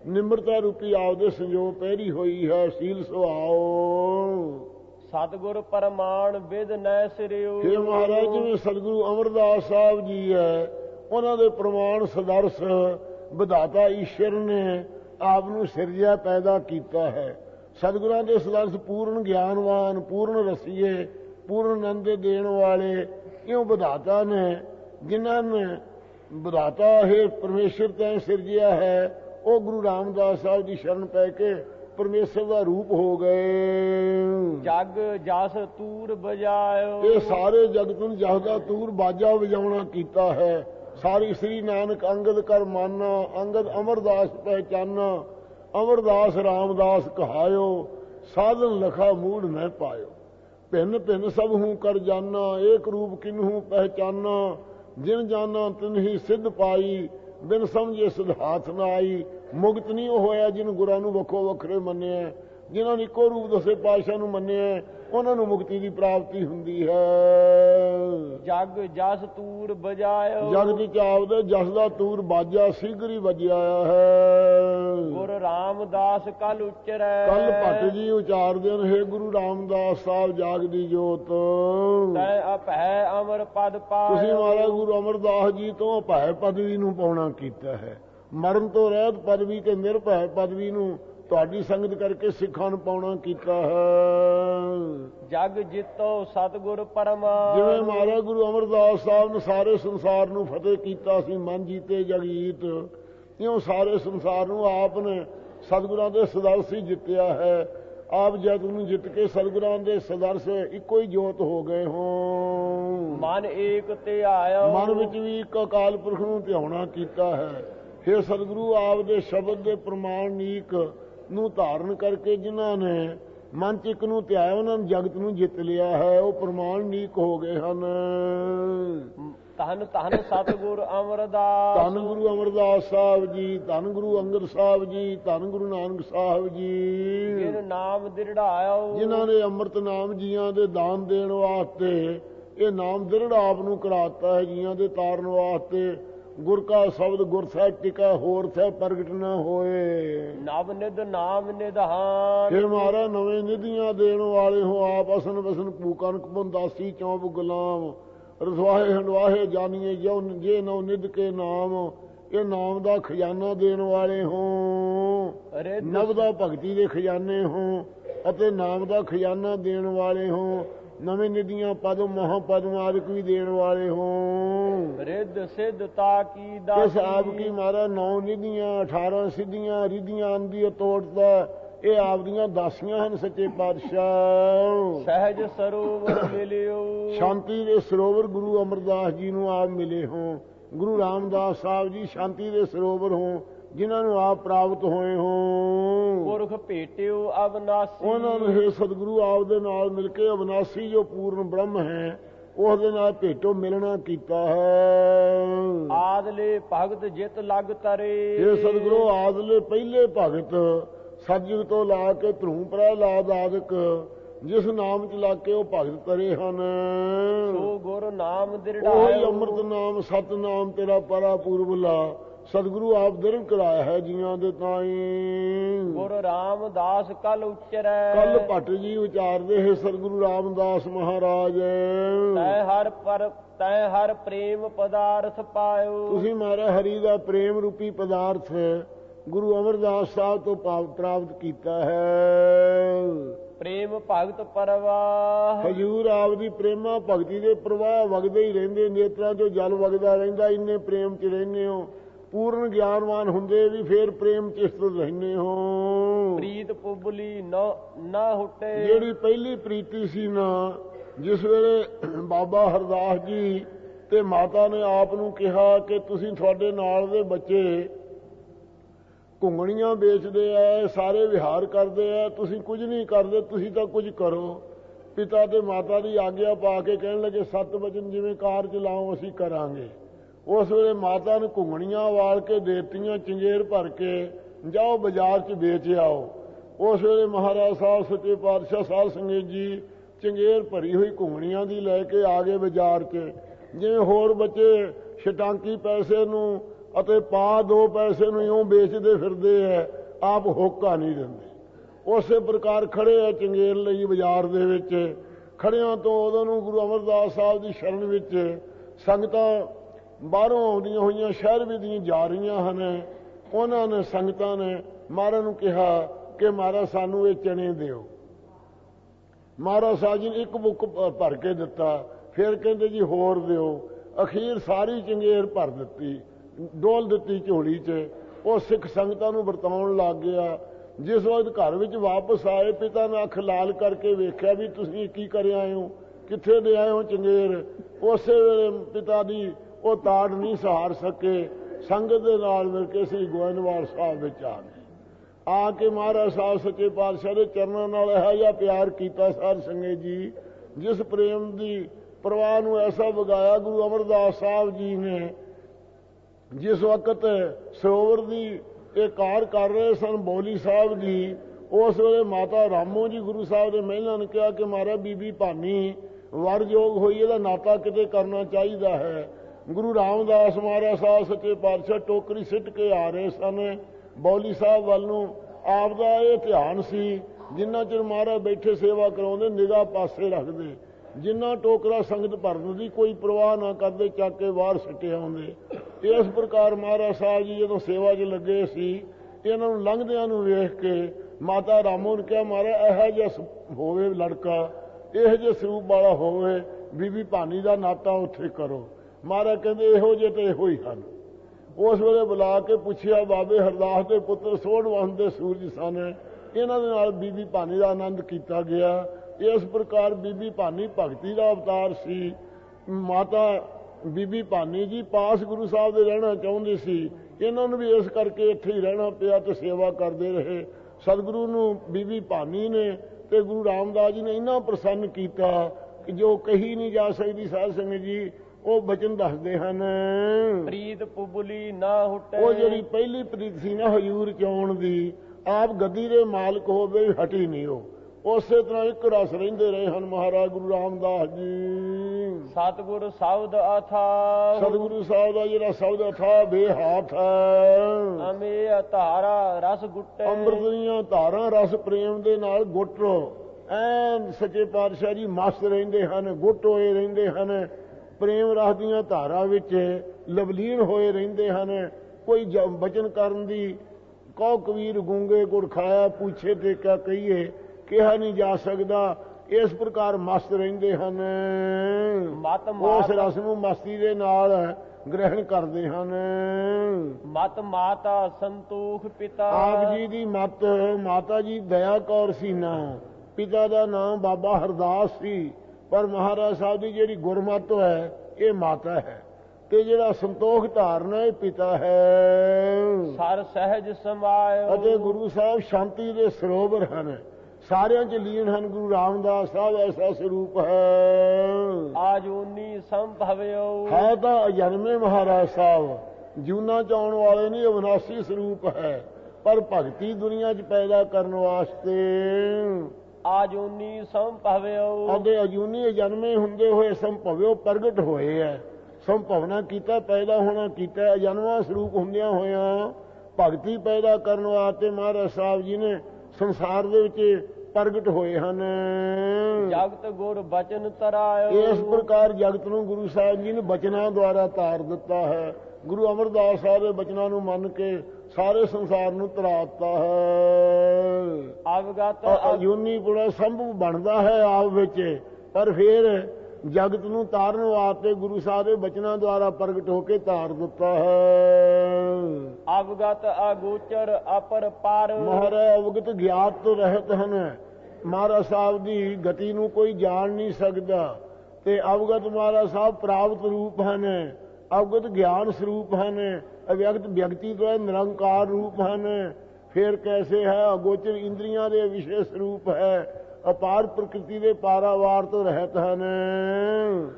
B: ਨਿਮਰਤਾ ਰੂਪੀ ਆਪਦੇ ਸੰਜੋਗ ਪਹਿਰੀ ਹੋਈ ਹੈ। ਸੀਲ ਸੁਭਾਓ
A: ਸਤਿਗੁਰ ਪਰਮਾਨ ਵਿਦ ਨੈ ਸਿਰਿਓ।
B: हे ਮਹਾਰਾਜ, ਜਿਵੇਂ ਸਤਿਗੁਰੂ ਅਮਰਦਾਸ ਸਾਹਿਬ ਜੀ ਹੈ, ਉਹਨਾਂ ਦੇ ਪ੍ਰਮਾਣ ਸਦਰਸ ਵਿਧਾਤਾ ਈਸ਼ਰ ਨੇ ਆਪ ਨੂੰ ਸਿਰਜਿਆ ਪੈਦਾ ਕੀਤਾ ਹੈ। ਸਤਿਗੁਰਾਂ ਦੇ ਸਦਰਸ ਪੂਰਨ ਗਿਆਨਵਾਨ, ਪੂਰਨ ਰਸੀਏ, ਪੂਰਨ ਆਨੰਦ ਦੇਣ ਵਾਲੇ ਇਉਂ ਵਿਧਾਤਾ ਨੇ, ਜਿਨ੍ਹਾਂ ਨੇ ਵਿਧਾਤਾ ਹੈ ਪਰਮੇਸ਼ਰ ਤੈਂ ਸਿਰਜਿਆ ਹੈ, ਉਹ ਗੁਰੂ ਰਾਮਦਾਸ ਸਾਹਿਬ ਦੀ ਸ਼ਰਨ ਪੈ ਕੇ ਪਰਮੇਸ਼ਰ ਦਾ ਰੂਪ ਹੋ ਗਏ।
A: ਜਗ ਜਸ ਤੂਰ ਬਜਾਇਓ।
B: ਇਹ ਸਾਰੇ ਜਗਤ ਨੂੰ ਜਸ ਦਾ ਤੂਰ ਬਾਜਾ ਵਜਾਉਣਾ ਕੀਤਾ ਹੈ। ਸਾਰੀ ਸ੍ਰੀ ਨਾਨਕ ਅੰਗਦ ਕਰ ਮਾਨਾ, ਅੰਗਦ ਅਮਰਦਾਸ ਪਹਿਚਾਨਾ, ਅਮਰਦਾਸ ਰਾਮਦਾਸ ਕਹਾਇਓ, ਸਾਧਨ ਲਖਾ ਮੂੜ ਨ ਪਾਇਓ। ਭਿੰਨ ਭਿੰਨ ਸਭ ਹੂੰ ਕਰ ਜਾਨਾ, ਏਕ ਰੂਪ ਕਿਨਹੂ ਪਹਿਚਾਨਾ, ਜਿਨ ਜਾਨਾ ਤਿਨ ਹੀ ਸਿੱਧ ਪਾਈ, ਬਿਨ ਸਮਝੇ ਸਿਧਾਰਥ ਨਾ ਆਈ। ਮੁਕਤ ਨਹੀਂ ਉਹ ਹੋਇਆ ਜਿਨ ਗੁਰਾਂ ਨੂੰ ਵੱਖੋ ਵੱਖਰੇ ਮੰਨਿਆ। ਜਿਨ੍ਹਾਂ ਨੇ ਇੱਕੋ ਰੂਪ ਦਸੇ ਪਾਤਸ਼ਾਹ ਨੂੰ ਮੰਨਿਆ, ਉਹਨਾਂ ਨੂੰ ਮੁਕਤੀ ਦੀ ਪ੍ਰਾਪਤੀ ਹੁੰਦੀ ਹੈ।
A: ਜਗ ਜਸ ਤੂਰ ਬਜਾਇਓ।
B: ਜਗ ਦੀ ਚਾਵਦੇ ਜਸ ਦਾ ਤੂਰ ਬਾਜਾ ਸੀਗਰ ਹੀ ਵੱਜਿਆ ਹੈ।
A: ਗੁਰ ਰਾਮਦਾਸ ਕਲ ਉਚਰੈ।
B: ਕੱਲ ਭੱਟ ਜੀ ਉਚਾਰਦੇ ਨੇ, ਹੇ ਗੁਰੂ ਰਾਮਦਾਸ ਸਾਹਿਬ ਜਾਗ ਦੀ ਜੋਤ,
A: ਤੈ ਅਭੈ ਅਮਰ ਪਦ ਪਾਇਓ।
B: ਤੁਸੀਂ ਮਹਾਰਾਜ ਗੁਰੂ ਅਮਰਦਾਸ ਜੀ ਤੋਂ ਅਭੈ ਪਦਵੀ ਨੂੰ ਪਾਉਣਾ ਕੀਤਾ ਹੈ। ਮਰਨ ਤੋਂ ਰਹਿਤ ਪਦਵੀ ਤੇ ਨਿਰਭੈ ਪਦਵੀ ਨੂੰ ਤੁਹਾਡੀ ਸੰਗਤ ਕਰਕੇ ਸਿੱਖਾਂ ਨੂੰ ਪਾਉਣਾ ਕੀਤਾ ਹੈ।
A: ਜਗ ਜਿੱਤੋ ਸਤਿਗੁਰ ਪਰਮਾਨ।
B: ਜਿਵੇਂ ਮਹਾਰਾਜ ਗੁਰੂ ਅਮਰਦਾਸ ਸਾਹਿਬ ਨੇ ਸਾਰੇ ਸੰਸਾਰ ਨੂੰ ਫਤਿਹ ਕੀਤਾ ਸੀ, ਮਨ ਜੀਤੇ ਜਗੀਤ, ਇਉਂ ਸਾਰੇ ਸੰਸਾਰ ਨੂੰ ਆਪ ਨੇ ਸਤਿਗੁਰਾਂ ਦੇ ਸਦਰਸ ਹੀ ਜਿੱਤਿਆ ਹੈ। ਆਪ ਜਦ ਨੂੰ ਜਿੱਤ ਕੇ ਸਤਿਗੁਰਾਂ ਦੇ ਸਦਰਸ ਇੱਕੋ ਹੀ ਜੋਤ ਹੋ ਗਏ ਹੋ।
A: ਮਨ ਏਕ ਤੇ ਆਇਓ।
B: ਮਨ ਵਿੱਚ ਵੀ ਇੱਕ ਅਕਾਲ ਪੁਰਖ ਨੂੰ ਧਿਆਉਣਾ ਕੀਤਾ ਹੈ। ਫਿਰ ਸਤਿਗੁਰੂ ਆਪ ਦੇ ਸ਼ਬਦ ਦੇ ਪ੍ਰਮਾਣ ਨੀਕ ਨੂੰ ਧਾਰਨ ਕਰਕੇ ਜਿਨ੍ਹਾਂ ਨੇ ਮਨ ਚ ਇੱਕ ਨੂੰ ਧਿਆਇਆ, ਉਹਨਾਂ ਨੇ ਜਗਤ ਨੂੰ ਜਿੱਤ ਲਿਆ ਹੈ। ਉਹ ਪ੍ਰਮਾਣ ਨੀਕ ਹੋ ਗਏ ਹਨ।
A: ਧੰਨ ਧੰਨ ਸਤਿਗੁਰ ਅਮਰਦਾਸ।
B: ਧੰਨ ਗੁਰੂ ਅਮਰਦਾਸ ਸਾਹਿਬ ਜੀ, ਧੰਨ ਗੁਰੂ ਅੰਗਦ ਸਾਹਿਬ ਜੀ, ਧੰਨ ਗੁਰੂ ਨਾਨਕ ਸਾਹਿਬ ਜੀ,
A: ਜਿਨ ਨਾਮ ਦਿਰੜਾਇਓ।
B: ਜਿਨ੍ਹਾਂ ਨੇ ਅੰਮ੍ਰਿਤ ਨਾਮ ਜੀਆਂ ਦੇ ਦਾਨ ਦੇਣ ਵਾਸਤੇ ਇਹ ਨਾਮ ਦਿਰੜ ਆਪ ਨੂੰ ਕਰਾਤਾ ਹੈ, ਜੀਆਂ ਦੇ ਤਾਰਨ ਵਾਸਤੇ। ਗੁਰ ਕਾ ਸ਼ਬਦ ਗੁਰ ਸਾਹਿਬ ਟਿਕਾ, ਹੋਰ ਥੇ ਪ੍ਰਗਟ ਨਾ ਹੋਏ।
A: ਨਵ ਨਿਧ ਨਾਮ ਨਿਧਾਨ।
B: ਫਿਰ ਮਹਾਰਾ ਨਵੇਂ ਨਿਧੀਆਂ ਦੇਣ ਵਾਲੇ ਹੋ ਆਪ, ਅਸਨ ਵਸਨ ਭੂਕਨਕ ਬੰਦਾਸੀ ਚੌਂਪ ਗੁਲਾਮ, ਰਸਵਾਹੇ ਹੰਡਵਾਹੇ ਜਾਨੀਏ ਜੋ ਜੇ ਨੌ ਨਿਧ ਕੇ ਨਾਮ। ਇਹ ਨਾਮ ਦਾ ਖਜ਼ਾਨਾ ਦੇਣ ਵਾਲੇ ਹੋ, ਨਵ ਦਾ ਭਗਤੀ ਦੇ ਖਜ਼ਾਨੇ ਹੋ ਅਤੇ ਨਾਮ ਦਾ ਖਜ਼ਾਨਾ ਦੇਣ ਵਾਲੇ ਹੋ। ਨਵੇਂ ਨਿਧੀਆਂ ਪਦਮ ਮਹਾਪਦਮ ਆਦਿਕ ਵੀ ਦੇਣ ਵਾਲੇ ਹੋ।
A: ਰਿੱਧ ਸਿੱਧਤਾ ਕੀ
B: ਇਸ
A: ਦਾਸੀ।
B: ਆਪ ਕੀ ਮਾਰਾ 9 ਨਿਧੀਆਂ 18 ਸਿੱਧੀਆਂ ਰਿਧੀਆਂ ਆਂਦੀ ਤੋੜਦਾ, ਇਹ ਆਪ ਦੀਆਂ ਦਾਸੀਆਂ ਹਨ ਸੱਚੇ ਪਾਤਸ਼ਾਹ।
A: ਸਹਿਜ ਸਰੋਵਰ ਮਿਲਿਓ।
B: ਸ਼ਾਂਤੀ ਦੇ ਸਰੋਵਰ ਗੁਰੂ ਅਮਰਦਾਸ ਜੀ ਨੂੰ ਆਪ ਮਿਲੇ ਹੋ। ਗੁਰੂ ਰਾਮਦਾਸ ਸਾਹਿਬ ਜੀ ਸ਼ਾਂਤੀ ਦੇ ਸਰੋਵਰ ਹੋ, ਜਿਨ੍ਹਾਂ ਨੂੰ ਆਪ ਪ੍ਰਾਪਤ ਹੋਏ ਹੋ।
A: ਪੁਰਖ ਭੇਟਿਓ ਅਵਨਾਸੀ।
B: ਉਹਨਾਂ ਨੂੰ ਹੈ ਸਤਿਗੁਰੂ ਆਪ ਦੇ ਨਾਲ ਮਿਲ ਕੇ ਅਵਨਾਸੀ ਜੋ ਪੂਰਨ ਬ੍ਰਹਮ ਹੈ, ਉਸ ਦੇ ਨਾਲ ਭੇਟੋ ਮਿਲਣਾ ਕੀਤਾ ਹੈ।
A: ਆਦਲੇ ਭਗਤ ਜਿਤ ਲਗ ਤਰੇ।
B: ਇਹ ਸਤਿਗੁਰੂ ਆਦਲੇ ਪਹਿਲੇ ਭਗਤ ਸਤਿਯੁਗ ਤੋਂ ਲਾ ਕੇ ਧਰੂ ਪ੍ਰਹਿਲਾਦ ਆਦਿਕ ਜਿਸ ਨਾਮ ਚ ਲਾ ਕੇ ਉਹ ਭਗਤ ਤਰੇ ਹਨ।
A: ਸੋ ਗੁਰ ਨਾਮ
B: ਉਹੀ
A: ਦਿਰੜਾਇਓ।
B: ਅੰਮ੍ਰਿਤ ਨਾਮ ਸਤ ਨਾਮ ਤੇਰਾ ਪਰਾ ਪੂਰਬਲਾ ਸਤਿਗੁਰੂ ਆਪ ਦਰੜ ਕਰਾਇਆ ਹੈ ਜੀਆਂ ਦੇ ਤਾਈਂ।
A: ਗੁਰ ਰਾਮਦਾਸ ਕਲ ਉਚਰੈ।
B: ਕੱਲ ਭੱਟ ਜੀ ਉਚਾਰਦੇ ਹੈ ਸਤਿਗੁਰੂ ਰਾਮਦਾਸ ਮਹਾਰਾਜ।
A: ਤੈ ਹਰ ਪ੍ਰੇਮ ਪਦਾਰਥ ਪਾਇਓ।
B: ਤੁਸੀਂ ਮਾਰਾ ਹਰੀ ਦਾ ਪ੍ਰੇਮ ਰੂਪੀ ਪਦਾਰਥ ਗੁਰੂ ਅਮਰਦਾਸ ਸਾਹਿਬ ਤੋਂ ਪ੍ਰਾਪਤ ਕੀਤਾ ਹੈ।
A: ਪ੍ਰੇਮ ਭਗਤ ਪਰਵਾਹ।
B: ਹਜੂਰ ਆਪ ਦੀ ਪ੍ਰੇਮਾ ਭਗਤੀ ਦੇ ਪ੍ਰਵਾਹ ਵਗਦੇ ਹੀ ਰਹਿੰਦੇ, ਨੇਤਰਾਂ ਚੋਂ ਜਲ ਵਗਦਾ ਰਹਿੰਦਾ। ਇੰਨੇ ਪ੍ਰੇਮ ਚ ਰਹਿੰਦੇ ਹੋ, ਪੂਰਨ ਗਿਆਨਵਾਨ ਹੁੰਦੇ ਵੀ ਫੇਰ ਪ੍ਰੇਮ ਚ ਸਥਿਤ ਰਹਿੰਦੇ ਹੋ।
A: ਪ੍ਰੀਤ ਪੁਬਲੀ ਨਾ ਹੁਟੇ।
B: ਜਿਹੜੀ ਪਹਿਲੀ ਪ੍ਰੀਤੀ ਸੀ ਨਾ, ਜਿਸ ਵੇਲੇ ਬਾਬਾ ਹਰਦਾਸ ਜੀ ਤੇ ਮਾਤਾ ਨੇ ਆਪ ਨੂੰ ਕਿਹਾ ਕਿ ਤੁਸੀਂ ਤੁਹਾਡੇ ਨਾਲ ਦੇ ਬੱਚੇ ਘੁੰਗਣੀਆਂ ਵੇਚਦੇ ਆ, ਸਾਰੇ ਵਿਹਾਰ ਕਰਦੇ ਆ, ਤੁਸੀਂ ਕੁਝ ਨਹੀਂ ਕਰਦੇ, ਤੁਸੀਂ ਤਾਂ ਕੁਝ ਕਰੋ। ਪਿਤਾ ਤੇ ਮਾਤਾ ਦੀ ਆਗਿਆ ਪਾ ਕੇ ਕਹਿਣ ਲੱਗੇ 7 ਵਚਨ ਜਿਵੇਂ ਕਾਰ ਚਲਾਓ ਅਸੀਂ ਕਰਾਂਗੇ। ਉਸ ਵੇਲੇ ਮਾਤਾ ਨੇ ਘੁੰਗਣੀਆਂ ਵਾਲ ਕੇ ਦੇਤੀਆਂ, ਚੰਗੇਰ ਭਰ ਕੇ ਜਾਓ ਬਾਜ਼ਾਰ 'ਚ ਵੇਚ ਆਓ। ਉਸ ਵੇਲੇ ਮਹਾਰਾਜ ਸਾਹਿਬ ਸੱਚੇ ਪਾਤਸ਼ਾਹ ਸਾਧ ਸੰਗਤ ਜੀ ਚੰਗੇਰ ਭਰੀ ਹੋਈ ਘੁੰਗਣੀਆਂ ਦੀ ਲੈ ਕੇ ਆ ਗਏ ਬਾਜ਼ਾਰ 'ਚ। ਜਿਵੇਂ ਹੋਰ ਬੱਚੇ ਛਟਾਂਕੀ ਪੈਸੇ ਨੂੰ ਅਤੇ ਪਾ 2 ਪੈਸੇ ਨੂੰ ਇਉਂ ਵੇਚਦੇ ਫਿਰਦੇ ਐ, ਆਪ ਹੋਕਾ ਨਹੀਂ ਦਿੰਦੇ। ਉਸੇ ਪ੍ਰਕਾਰ ਖੜੇ ਆ ਚੰਗੇਰ ਲਈ ਬਾਜ਼ਾਰ ਦੇ ਵਿੱਚ। ਖੜਿਆਂ ਤੋਂ ਉਦੋਂ ਨੂੰ ਗੁਰੂ ਅਮਰਦਾਸ ਸਾਹਿਬ ਦੀ ਸ਼ਰਨ ਵਿੱਚ ਸੰਗਤਾਂ ਬਾਹਰੋਂ ਆਉਂਦੀਆਂ ਹੋਈਆਂ ਸ਼ਹਿਰ ਵਿੱਚ ਦੀਆਂ ਜਾ ਰਹੀਆਂ ਹਨ। ਉਹਨਾਂ ਨੇ ਸੰਗਤਾਂ ਨੇ ਮਹਾਰਾਜ ਨੂੰ ਕਿਹਾ ਕਿ ਮਹਾਰਾਜ ਸਾਨੂੰ ਇਹ ਚਣੇ ਦਿਓ। ਮਹਾਰਾਜ ਸਾਹਿਬ ਜੀ ਨੇ ਇੱਕ ਬੁੱਕ ਭਰ ਕੇ ਦਿੱਤਾ। ਫਿਰ ਕਹਿੰਦੇ ਜੀ ਹੋਰ ਦਿਓ। ਅਖੀਰ ਸਾਰੀ ਚੰਗੇਰ ਭਰ ਦਿੱਤੀ, ਡੋਲ ਦਿੱਤੀ ਝੋਲੀ 'ਚ। ਉਹ ਸਿੱਖ ਸੰਗਤਾਂ ਨੂੰ ਵਰਤਾਉਣ ਲੱਗ ਗਿਆ। ਜਿਸ ਵਕਤ ਘਰ ਵਿੱਚ ਵਾਪਸ ਆਏ, ਪਿਤਾ ਨੇ ਅੱਖ ਲਾਲ ਕਰਕੇ ਵੇਖਿਆ ਵੀ ਤੁਸੀਂ ਕੀ ਕਰ ਆਏ ਹੋ, ਕਿੱਥੇ ਦੇ ਆਏ ਹੋ ਚੰਗੇਰ। ਉਸੇ ਵੇਲੇ ਪਿਤਾ ਦੀ ਉਹ ਤਾੜ ਨਹੀਂ ਸਹਾਰ ਸਕੇ। ਸੰਗਤ ਦੇ ਨਾਲ ਮਿਲ ਕੇ ਸ੍ਰੀ ਗੋਇੰਦਵਾਲ ਸਾਹਿਬ ਵਿੱਚ ਆ ਗਏ। ਆ ਕੇ ਮਹਾਰਾਜ ਸਾਹਿਬ ਸੱਚੇ ਪਾਤਸ਼ਾਹ ਦੇ ਚਰਨਾਂ ਨਾਲ ਇਹੋ ਜਿਹਾ ਪਿਆਰ ਕੀਤਾ ਸਾਧ ਸੰਗਤ ਜੀ, ਜਿਸ ਪ੍ਰੇਮ ਦੀ ਪ੍ਰਵਾਹ ਨੂੰ ਐਸਾ ਵਗਾਇਆ ਗੁਰੂ ਅਮਰਦਾਸ ਸਾਹਿਬ ਜੀ ਨੇ। ਜਿਸ ਵਕਤ ਸਰੋਵਰ ਦੀ ਇਹ ਕਾਰ ਕਰ ਰਹੇ ਸਨ ਬੋਲੀ ਸਾਹਿਬ ਜੀ, ਉਸ ਵੇਲੇ ਮਾਤਾ ਰਾਮੋ ਜੀ ਗੁਰੂ ਸਾਹਿਬ ਦੇ ਮਹਿਲਾਂ ਨੇ ਕਿਹਾ ਕਿ ਮਹਾਰਾਜ ਬੀਬੀ ਭਾਨੀ ਵਰਯੋਗ ਹੋਈ, ਇਹਦਾ ਨਾਤਾ ਕਿਤੇ ਕਰਨਾ ਚਾਹੀਦਾ ਹੈ। ਗੁਰੂ ਰਾਮਦਾਸ ਮਹਾਰਾਜ ਸਾਹਿਬ ਸੱਚੇ ਪਾਤਸ਼ਾਹ ਟੋਕਰੀ ਸਿੱਟ ਕੇ ਆ ਰਹੇ ਸਨ ਬੌਲੀ ਸਾਹਿਬ ਵੱਲ ਨੂੰ। ਆਪ ਦਾ ਇਹ ਧਿਆਨ ਸੀ ਜਿੰਨਾ ਚਿਰ ਮਹਾਰਾਜ ਬੈਠੇ ਸੇਵਾ ਕਰਾਉਂਦੇ ਨਿਗਾਹ ਪਾਸੇ ਰੱਖਦੇ। ਜਿੰਨਾ ਟੋਕਰਾ ਸੰਗਤ ਭਰਨ ਦੀ ਕੋਈ ਪਰਵਾਹ ਨਾ ਕਰਦੇ, ਚੱਕ ਕੇ ਬਾਹਰ ਸਿੱਟੇ ਆਉਂਦੇ। ਇਸ ਪ੍ਰਕਾਰ ਮਹਾਰਾਜ ਸਾਹਿਬ ਜੀ ਜਦੋਂ ਸੇਵਾ 'ਚ ਲੱਗੇ ਸੀ, ਇਹਨਾਂ ਨੂੰ ਲੰਘਦਿਆਂ ਨੂੰ ਵੇਖ ਕੇ ਮਾਤਾ ਰਾਮੋ ਨੇ ਕਿਹਾ ਮਹਾਰਾਜ ਇਹੋ ਜਿਹਾ ਹੋਵੇ ਲੜਕਾ, ਇਹੋ ਜਿਹੇ ਸਰੂਪ ਵਾਲਾ ਹੋਵੇ, ਬੀਬੀ ਭਾਨੀ ਦਾ ਨਾਤਾ ਉੱਥੇ ਕਰੋ। ਮਹਾਰਾਜ ਕਹਿੰਦੇ ਇਹੋ ਜਿਹੇ ਤਾਂ ਇਹੋ ਹੀ ਹਨ। ਉਸ ਵੇਲੇ ਬੁਲਾ ਕੇ ਪੁੱਛਿਆ, ਬਾਬੇ ਹਰਦਾਸ ਦੇ ਪੁੱਤਰ ਸੋਹਣਵੰਸ਼ ਦੇ ਸੂਰਜ ਸਨ, ਇਹਨਾਂ ਦੇ ਨਾਲ ਬੀਬੀ ਭਾਨੀ ਦਾ ਆਨੰਦ ਕੀਤਾ ਗਿਆ। ਇਸ ਪ੍ਰਕਾਰ ਬੀਬੀ ਭਾਨੀ ਭਗਤੀ ਦਾ ਅਵਤਾਰ ਸੀ। ਮਾਤਾ ਬੀਬੀ ਭਾਨੀ ਜੀ ਪਾਸ ਗੁਰੂ ਸਾਹਿਬ ਦੇ ਰਹਿਣਾ ਚਾਹੁੰਦੇ ਸੀ। ਇਹਨਾਂ ਨੂੰ ਵੀ ਇਸ ਕਰਕੇ ਇੱਥੇ ਹੀ ਰਹਿਣਾ ਪਿਆ ਤੇ ਸੇਵਾ ਕਰਦੇ ਰਹੇ। ਸਤਿਗੁਰੂ ਨੂੰ ਬੀਬੀ ਭਾਨੀ ਨੇ ਤੇ ਗੁਰੂ ਰਾਮਦਾਸ ਜੀ ਨੇ ਇੰਨਾ ਪ੍ਰਸੰਨ ਕੀਤਾ ਕਿ ਜੋ ਕਹੀ ਨਹੀਂ ਜਾ ਸਕਦੀ। ਸਾਧ ਸੰਗਤ ਜੀ ਉਹ ਬਚਨ ਦੱਸਦੇ ਹਨ,
A: ਪ੍ਰੀਤ ਪੁਬਲੀ ਨਾ ਹੁਟੇ।
B: ਉਹ ਜਿਹੜੀ ਪਹਿਲੀ ਪ੍ਰੀਤ ਸੀ ਨਾ ਹਜ਼ੂਰ ਚ ਆਉਣ ਦੀ, ਆਪ ਗੱਦੀ ਦੇ ਮਾਲਕ ਹੋਵੇ ਹਟੀ ਨਹੀਂ। ਉਹ ਉਸੇ ਤਰ੍ਹਾਂ ਇੱਕ ਰਸ ਰਹਿੰਦੇ ਰਹੇ ਹਨ ਮਹਾਰਾਜ ਗੁਰੂ ਰਾਮਦਾਸ ਜੀ।
A: ਸਤਿਗੁਰ ਸ਼ਬਦ ਅਥਾ,
B: ਸਤਿਗੁਰੂ ਸਾਹਿਬ ਦਾ ਜਿਹੜਾ ਸ਼ਬਦ ਅਥਾ ਬੇਹਾਥ ਹੈ।
A: ਅਮੇ ਧਾਰਾ ਰਸ ਗੁੱਟੇ,
B: ਅੰਮ੍ਰਿਤ ਦੀਆਂ ਧਾਰਾਂ ਰਸ ਪ੍ਰੇਮ ਦੇ ਨਾਲ ਗੁੱਟ ਐਨ ਸੱਚੇ ਪਾਤਸ਼ਾਹ ਜੀ ਮਸਤ ਰਹਿੰਦੇ ਹਨ, ਗੁੱਟ ਹੋਏ ਰਹਿੰਦੇ ਹਨ। ਪ੍ਰੇਮ ਰਸ ਦੀਆਂ ਧਾਰਾਂ ਵਿੱਚ ਲਵਲੀਨ ਹੋਏ ਰਹਿੰਦੇ ਹਨ। ਕੋਈ ਬਚਨ ਕਰਨ ਦੀ ਕਹੋ ਕਬੀਰ ਗੂੰਗੇ ਗੁੜ ਖਾਇਆ, ਪੁੱਛੇ ਤੇ ਕਿਆ ਕਹੀਏ, ਕਿਹਾ ਨਹੀਂ ਜਾ ਸਕਦਾ। ਇਸ ਪ੍ਰਕਾਰ ਮਸਤ ਰਹਿੰਦੇ ਹਨ। ਉਸ ਰਸ ਨੂੰ ਮਸਤੀ ਦੇ ਨਾਲ ਗ੍ਰਹਿਣ ਕਰਦੇ ਹਨ।
A: ਮਤ ਮਾਤਾ ਸੰਤੋਖ ਪਿਤਾ,
B: ਆਪ ਜੀ ਦੀ ਮਤ ਮਾਤਾ ਜੀ ਦਇਆ ਕੌਰ ਸੀ ਨਾ, ਪਿਤਾ ਦਾ ਨਾਮ ਬਾਬਾ ਹਰਦਾਸ ਸੀ। ਪਰ ਮਹਾਰਾਜ ਸਾਹਿਬ ਦੀ ਜਿਹੜੀ ਗੁਰਮਤ ਹੈ ਇਹ ਮਾਤਾ ਹੈ, ਤੇ ਜਿਹੜਾ ਸੰਤੋਖ ਧਾਰਨਾ ਇਹ ਪਿਤਾ ਹੈ।
A: ਸਰ ਸਹਿਜ ਸਮਾਇਓ,
B: ਅਤੇ ਗੁਰੂ ਸਾਹਿਬ ਸ਼ਾਂਤੀ ਦੇ ਸਰੋਵਰ ਹਨ, ਸਾਰਿਆਂ 'ਚ ਲੀਨ ਹਨ। ਗੁਰੂ ਰਾਮਦਾਸ ਸਾਹਿਬ ਐਸਾ ਸਰੂਪ ਹੈ।
A: ਆਜੂਨੀ ਸੰਭਵਿਓ,
B: ਹੈ ਤਾਂ ਅਜਨਮੇ ਮਹਾਰਾਜ ਸਾਹਿਬ, ਜੂਨਾ 'ਚ ਆਉਣ ਵਾਲੇ ਨਹੀਂ, ਅਵਿਨਾਸ਼ੀ ਸਰੂਪ ਹੈ। ਪਰ ਭਗਤੀ ਦੁਨੀਆ 'ਚ ਪੈਦਾ ਕਰਨ ਵਾਸਤੇ
A: ਆਜੂਨੀ ਸੰਭਵਿਓ,
B: ਅਤੇ ਅਜੂਨੀ ਅਜਨਮੇ ਹੁੰਦੇ ਹੋਏ ਸੰਭਵਿਓ ਪ੍ਰਗਟ ਹੋਏ ਹੈ। ਸੰਭਵਨਾ ਕੀਤਾ, ਪੈਦਾ ਹੋਣਾ ਕੀਤਾ। ਅਜਨਮਾ ਸਰੂਪ ਹੁੰਦਿਆਂ ਹੋਇਆਂ ਭਗਤੀ ਪੈਦਾ ਕਰਨ ਵਾਸਤੇ ਮਹਾਰਾਜ ਸਾਹਿਬ ਜੀ ਨੇ ਸੰਸਾਰ ਦੇ ਵਿੱਚ ਪ੍ਰਗਟ ਹੋਏ ਹਨ।
A: ਜਗਤ ਗੁਰ ਬਚਨ ਤਰਾਇਓ,
B: ਇਸ ਪ੍ਰਕਾਰ ਜਗਤ ਨੂੰ ਗੁਰੂ ਸਾਹਿਬ ਜੀ ਨੇ ਬਚਨਾਂ ਦੁਆਰਾ ਤਾਰ ਦਿੱਤਾ ਹੈ। ਗੁਰੂ ਅਮਰਦਾਸ ਸਾਹਿਬ ਦੇ ਬਚਨਾਂ ਨੂੰ ਮੰਨ ਕੇ ਸਾਰੇ ਸੰਸਾਰ ਨੂੰ ਤਰਾ ਦਿੱਤਾ ਹੈ।
A: ਅਵਗਤ
B: ਅਜੂਨੀ ਪੁਣਾ ਸੰਭਵ ਬਣਦਾ ਹੈ ਆਪ ਵਿੱਚ, ਪਰ ਫਿਰ ਜਗਤ ਨੂੰ ਤਾਰਨ ਵਾਸਤੇ ਗੁਰੂ ਸਾਹਿਬ ਦੇ ਬਚਨਾਂ ਦੁਆਰਾ ਪ੍ਰਗਟ ਹੋ ਕੇ ਤਾਰ ਦਿੱਤਾ ਹੈ।
A: ਅਵਗਤ ਅਗੋਚਰ ਅਪਰ ਪਾਰ,
B: ਮਹਾਰਾਜ ਅਵਗਤ ਗਿਆਤ ਤੋਂ ਰਹਿਤ ਹਨ। ਮਹਾਰਾਜ ਸਾਹਿਬ ਦੀ ਗਤੀ ਨੂੰ ਕੋਈ ਜਾਣ ਨਹੀਂ ਸਕਦਾ, ਤੇ ਅਵਗਤ ਮਹਾਰਾਜ ਸਾਹਿਬ ਪ੍ਰਾਪਤ ਰੂਪ ਹਨ, ਅਵਗਤ ਗਿਆਨ ਸਰੂਪ ਹਨ, ਅਵਿਅਕਤ ਵਿਅਕਤੀ ਤੋਂ ਨਿਰੰਕਾਰ ਰੂਪ ਹਨ। ਫਿਰ ਕੈਸੇ ਹੈ? ਅਗੋਚਰ ਇੰਦਰੀਆਂ ਦੇ ਵਿਸ਼ੇਸ਼ ਰੂਪ ਹੈ, ਅਪਾਰ ਪ੍ਰਕਿਰਤੀ ਦੇ ਪਾਰਾਵਾਰ ਤੋਂ ਰਹਿਤ ਹਨ।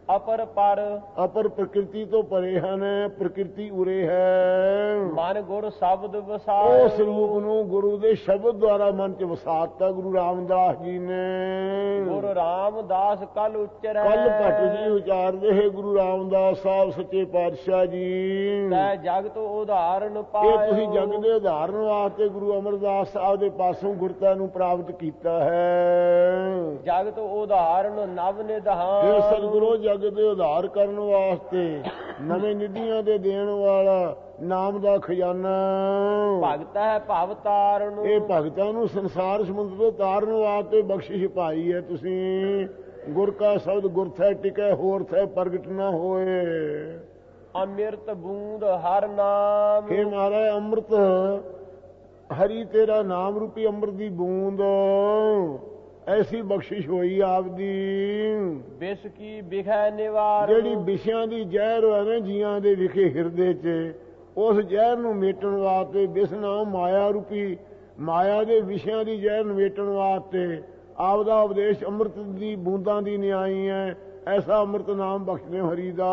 A: ਅਪਰ ਪਰ
B: ਅਪਰ ਪ੍ਰਕਿਰਤੀ ਤੋਂ ਪਰੇ ਹਨ, ਪ੍ਰਕਿਰਤੀ ਉਰੇ ਹੈ।
A: ਮਨ ਗੁਰ ਸ਼ਬਦ
B: ਉਹ
A: ਵਸਾਇ
B: ਸਰੂਪ ਨੂੰ ਗੁਰੂ ਦੇ ਸ਼ਬਦ ਦੁਆਰਾ ਮਨ ਚ ਵਸਾਤਾ ਗੁਰੂ ਰਾਮਦਾਸ ਜੀ ਨੇ।
A: ਗੁਰੂ ਰਾਮਦਾਸ ਕਲ ਉਚਰੈ
B: ਕੱਲ ਭੱਟ ਜੀ ਉਚਾਰਦੇ ਹੈ ਗੁਰੂ ਰਾਮਦਾਸ ਸਾਹਿਬ ਸੱਚੇ ਪਾਤਸ਼ਾਹ ਜੀ।
A: ਤੈ ਜਗਤ ਉਦਾਹਰਨ
B: ਇਹ
A: ਪਾਇ
B: ਤੁਸੀਂ ਜਗ ਦੇ ਉਦਾਹਰਨ ਵਾਸਤੇ ਗੁਰੂ ਅਮਰਦਾਸ ਸਾਹਿਬ ਦੇ ਪਾਸੋਂ ਗੁਰਤਾ ਨੂੰ ਪ੍ਰਾਪਤ ਕੀਤਾ ਹੈ।
A: ਜਗਤ ਉਦਾਹਰਨ ਨਵ
B: ਇਹ
A: ਨਿਧਾਨ
B: ਸਤਿਗੁਰੂ ਜਗ ਦੇ ਉਧਾਰ ਕਰਨ ਵਾਸਤੇ ਨਵੇਂ ਨਿਧੀਆਂ ਦੇ ਦੇਣ ਵਾਲਾ ਨਾਮ ਦਾ ਖਜ਼ਾਨਾ।
A: ਭਗਤ ਹੈ ਭਵ ਤਾਰਨ
B: ਇਹ ਭਗਤਾਂ ਨੂੰ ਸੰਸਾਰ ਸਮੁੰਦਰ ਤੋਂ ਤਾਰਨ ਵਾਸਤੇ ਬਖਸ਼ਿਸ਼ ਪਾਈ ਹੈ ਤੁਸੀਂ। ਗੁਰ ਕਾ ਸ਼ਬਦ ਗੁਰਥੈ ਟਿਕੈ ਹੋਰ ਥੈ ਪ੍ਰਗਟ ਨਾ ਹੋਏ।
A: ਅੰਮ੍ਰਿਤ ਬੂੰਦ ਹਰ ਨਾਮ
B: हे ਮਹਾਰਾਜ ਅੰਮ੍ਰਿਤ ਹਰੀ ਤੇਰਾ ਨਾਮ ਰੂਪੀ ਅੰਮ੍ਰਿਤ ਦੀ ਬੂੰਦ ਐਸੀ ਬਖਸ਼ਿਸ਼ ਹੋਈ ਆਪਦੀ
A: ਵਿਸ ਕੀ ਬਿਖੈ ਨਿਵਾਰ
B: ਜਿਹੜੀ ਵਿਸ਼ਿਆਂ ਦੀ ਜ਼ਹਿਰ ਹੋਵੇ ਨਾ ਜੀਆਂ ਦੇ ਵਿਖੇ ਹਿਰਦੇ 'ਚ ਉਸ ਜ਼ਹਿਰ ਨੂੰ ਮੇਟਣ ਵਾਸਤੇ ਵਿਸ ਨਾਮ ਮਾਇਆ ਰੂਪੀ ਮਾਇਆ ਦੇ ਵਿਸ਼ਿਆਂ ਦੀ ਜ਼ਹਿਰ ਨੂੰ ਮੇਟਣ ਵਾਸਤੇ ਆਪਦਾ ਉਪਦੇਸ਼ ਅੰਮ੍ਰਿਤ ਦੀ ਬੂੰਦਾਂ ਦੀ ਨਿਆਈ ਹੈ। ਐਸਾ ਅੰਮ੍ਰਿਤ ਨਾਮ ਬਖਸ਼ਦੇ ਹਰੀ ਦਾ।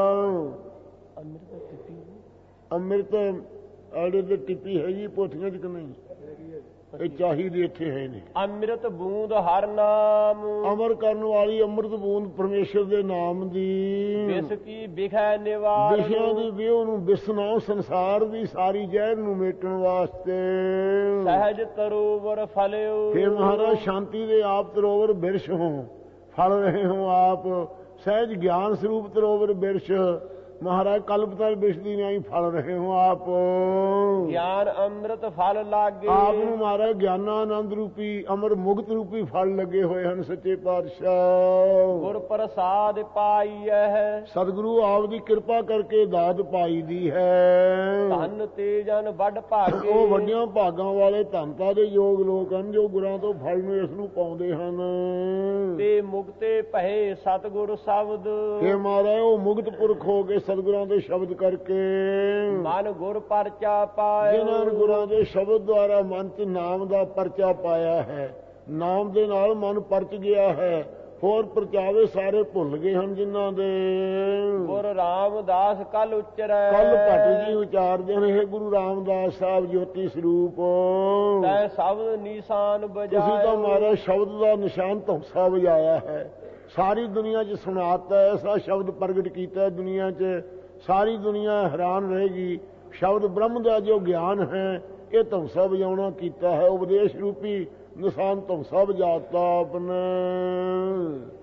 B: ਅੰਮ੍ਰਿਤ ਆੜੇ ਤੇ ਟਿੱਪੀ ਹੈਗੀ ਪੋਥੀਆਂ 'ਚ ਕਿ ਨਹੀਂ? ਇਹ ਚਾਹੀਦੀ ਇੱਥੇ ਹੈ ਨਹੀਂ।
A: ਅੰਮ੍ਰਿਤ ਬੂੰਦ ਹਰ ਨਾਮ
B: ਅਮਰ ਕਰਨ ਵਾਲੀ ਅੰਮ੍ਰਿਤ ਬੂੰਦ ਪਰਮੇਸ਼ਰ ਦੇ ਨਾਮ ਦੀ
A: ਵਿਸ ਕੀ ਬਿਖੈ ਨਿਵਾਰ
B: ਵਿਸ਼ਿਆਂ ਦੀ ਵਿਉ ਨੂੰ ਬਿਸਨਾਉ ਸੰਸਾਰ ਦੀ ਸਾਰੀ ਜ਼ਹਿਰ ਨੂੰ ਮੇਟਣ ਵਾਸਤੇ।
A: ਸਹਿਜ ਤਰੋਵਰ ਫਲਿਓ
B: हे ਮਹਾਰਾਜ ਸ਼ਾਂਤੀ ਦੇ ਆਪ ਤਰੋਵਰ ਬਿਰਸ਼ ਹੋ ਫਲ ਰਹੇ ਹੋ ਆਪ। ਸਹਿਜ ਗਿਆਨ ਸਰੂਪ ਤਰੋਵਰ ਬਿਰਸ਼ ਮਹਾਰਾਜ ਕਲਪਤਰ ਬਿਰਸ਼ ਦੀ ਨਹੀਂ ਫਲ ਰਹੇ ਹੋ ਆਪ।
A: ਗਿਆਨ ਅੰਮ੍ਰਿਤ ਫਲ ਲਾਗੇ
B: ਆਪ ਨੂੰ ਮਹਾਰਾਜ ਗਿਆਨਾਨੰਦ ਰੂਪੀ ਅਮਰ ਮੁਕਤ ਰੂਪੀ ਫਲ ਲੱਗੇ ਹੋਏ ਹਨ ਸੱਚੇ ਪਾਤਸ਼ਾਹ।
A: ਗੁਰ ਪ੍ਰਸਾਦ ਪਾਈਐ
B: ਸਤਿਗੁਰੂ ਆਪ ਦੀ ਕਿਰਪਾ ਕਰਕੇ ਦਾਤ ਪਾਈ ਦੀ ਹੈ।
A: ਧਨ ਤੇਜਨ ਵੱਡ ਭਾਗੇ
B: ਉਹ ਵੱਡਿਆਂ ਭਾਗਾਂ ਵਾਲੇ ਧੰਤਾ ਦੇ ਯੋਗ ਲੋਕ ਹਨ ਜੋ ਗੁਰਾਂ ਤੋਂ ਫਲ ਨੂੰ ਇਸ ਨੂੰ ਪਾਉਂਦੇ ਹਨ।
A: ਤੇ ਮੁਕਤੇ ਭਏ ਸਤਿਗੁਰ ਸ਼ਬਦ
B: हे ਮਹਾਰਾਜ ਉਹ ਮੁਕਤ ਪੁਰਖ ਹੋ ਕੇ ਸਤਿਗੁਰਾਂ ਦੇ ਸ਼ਬਦ ਕਰਕੇ
A: ਮਨ ਗੁਰ ਪਰਚਾ ਪਾਇ
B: ਜਿਨ੍ਹਾਂ ਨੇ ਗੁਰਾਂ ਦੇ ਸ਼ਬਦ ਦੁਆਰਾ ਮਨ 'ਚ ਨਾਮ ਦਾ ਪਰਚਾ ਪਾਇਆ ਹੈ। ਨਾਮ ਦੇ ਨਾਲ ਮਨ ਪਰਚ ਗਿਆ ਹੈ। ਹੋਰ ਪਰਚਾਵੇ ਸਾਰੇ ਭੁੱਲ ਗਏ ਹਨ ਜਿਨ੍ਹਾਂ ਦੇ।
A: ਗੁਰ ਰਾਮਦਾਸ ਕਲ ਉਚਰੈ
B: ਕੱਲ ਭੱਟ ਜੀ ਉਚਾਰਦੇ ਨੇ ਹੈ ਗੁਰੂ ਰਾਮਦਾਸ ਸਾਹਿਬ ਜੋਤੀ ਸਰੂਪ।
A: ਤੈ ਸ਼ਬਦ ਨਿਸ਼ਾਨ
B: ਤੁਸੀਂ ਤਾਂ
A: ਬਜਾਇ
B: ਮਹਾਰਾਜ ਸ਼ਬਦ ਦਾ ਨਿਸ਼ਾਨ ਧੌਂਸਾ ਵਜਾਇਆ ਹੈ। ਸਾਰੀ ਦੁਨੀਆ 'ਚ ਸੁਣਾਤਾ ਐਸਾ ਸ਼ਬਦ ਪ੍ਰਗਟ ਕੀਤਾ ਦੁਨੀਆ 'ਚ ਸਾਰੀ ਦੁਨੀਆ ਹੈਰਾਨ ਰਹੇਗੀ। ਸ਼ਬਦ ਬ੍ਰਹਮ ਦਾ ਜੋ ਗਿਆਨ ਹੈ ਇਹ ਧੌਂਸਾ ਵਜਾਉਣਾ ਕੀਤਾ ਹੈ। ਉਪਦੇਸ਼ ਰੂਪੀ ਨਿਸ਼ਾਨ ਧੌਂਸਾ ਵਜਾਤਾ ਆਪਨੇ।